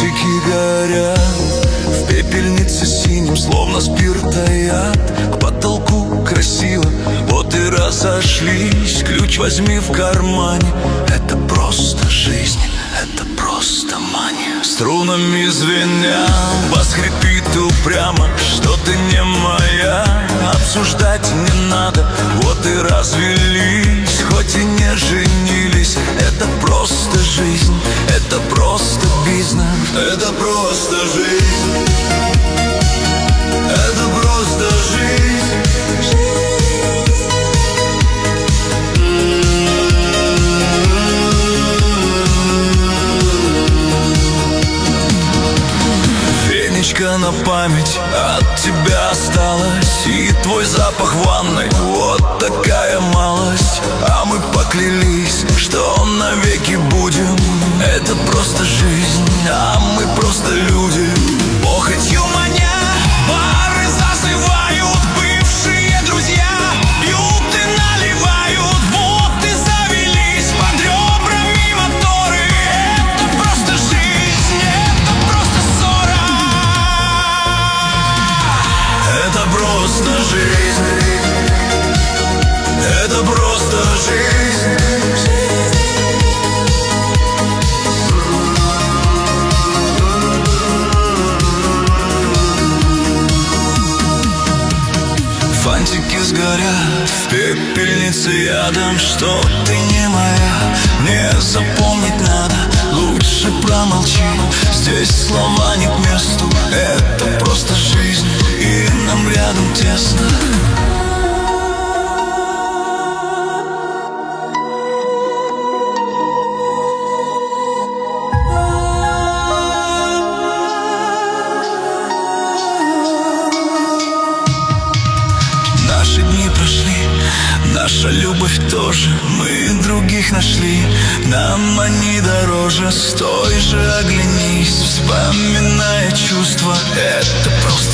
Фонарики горят в пепельнице синим, словно спиртояд. К потолку красиво, вот и разошлись. Ключ возьми в кармане, это просто жизнь, это просто мания. Струнами звеня, бас хрипит упрямо, что ты не моя. Обсуждать не надо, вот и развелись. Хоть и не женились, это просто жизнь, это просто бизнес, это просто жизнь, это просто жизнь. Фенечка на память от тебя осталась, и твой запах в ванной, вот такая малость. А мы поклялись, что навеки будем. Это просто жизнь, а мы просто люди. Похотью маня, бары зазывают бывшие друзья. Пьют и наливают, вот и завелись под ребрами моторы. Это просто жизнь, это просто ссора. Это просто жизнь, это просто жизнь. Фантики сгорят в пепельнице ядом, что ты не моя, мне запомнить надо. Лучше промолчи, здесь слова не к месту. Это просто жизнь, и нам рядом тесно. Наши дни прошли, наша любовь тоже. Мы других нашли, нам они дороже. Стой же, оглянись, вспоминая чувства. Это просто